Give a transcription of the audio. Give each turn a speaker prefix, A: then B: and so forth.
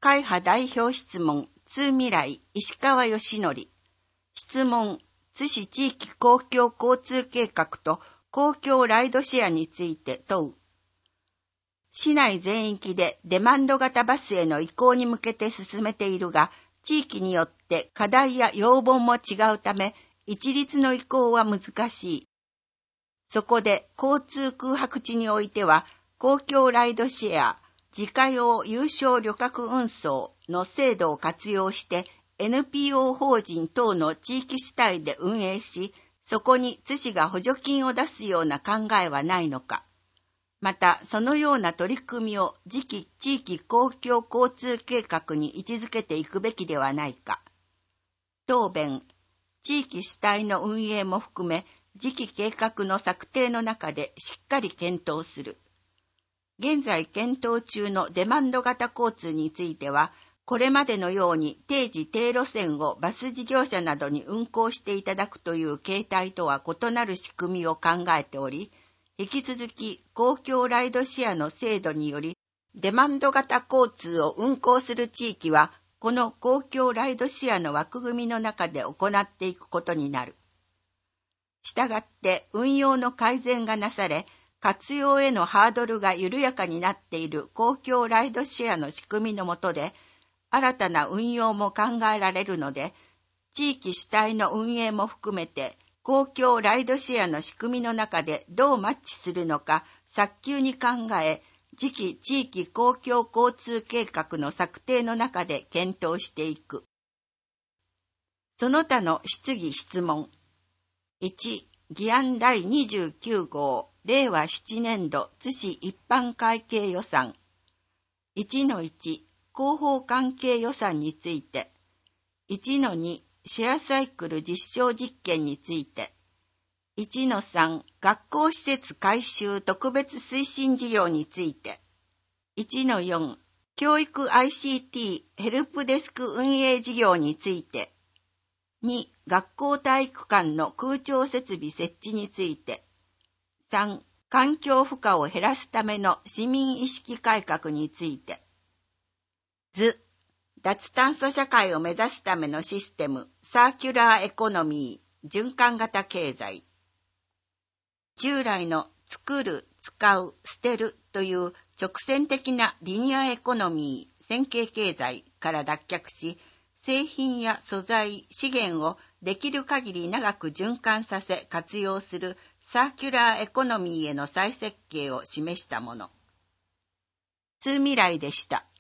A: 会派代表質問、通未来、石川義則。質問、津市地域公共交通計画と公共ライドシェアについて問う。市内全域でデマンド型バスへの移行に向けて進めているが、地域によって課題や要望も違うため、一律の移行は難しい。そこで交通空白地においては、公共ライドシェア、自家用有償旅客運送の制度を活用して、NPO 法人等の地域主体で運営し、そこに津市が補助金を出すような考えはないのか。また、そのような取り組みを次期地域公共交通計画に位置づけていくべきではないか。答弁、地域主体の運営も含め、次期計画の策定の中でしっかり検討する。現在検討中のデマンド型交通については、これまでのように定時定路線をバス事業者などに運行していただくという形態とは異なる仕組みを考えており、引き続き公共ライドシェアの制度により、デマンド型交通を運行する地域は、この公共ライドシェアの枠組みの中で行っていくことになる。したがって運用の改善がなされ、活用へのハードルが緩やかになっている公共ライドシェアの仕組みの下で、新たな運用も考えられるので、地域主体の運営も含めて、公共ライドシェアの仕組みの中でどうマッチするのか、早急に考え、次期地域公共交通計画の策定の中で検討していく。その他の質疑質問。1、議案第29号、令和7年度津市一般会計予算。1-1、広報関係予算について。1-2、シェアサイクル実証実験について。1-3、学校施設改修特別推進事業について。1-4、教育 ICT ヘルプデスク運営事業について。2、学校体育館の空調設備設置について。3、環境負荷を減らすための市民意識改革について。図、脱炭素社会を目指すためのシステム、サーキュラーエコノミー、循環型経済。従来の作る、使う、捨てるという直線的なリニアエコノミー、線形経済から脱却し、製品や素材、資源をできる限り長く循環させ活用するサーキュラーエコノミーへの再設計を示したもの。通未来でした。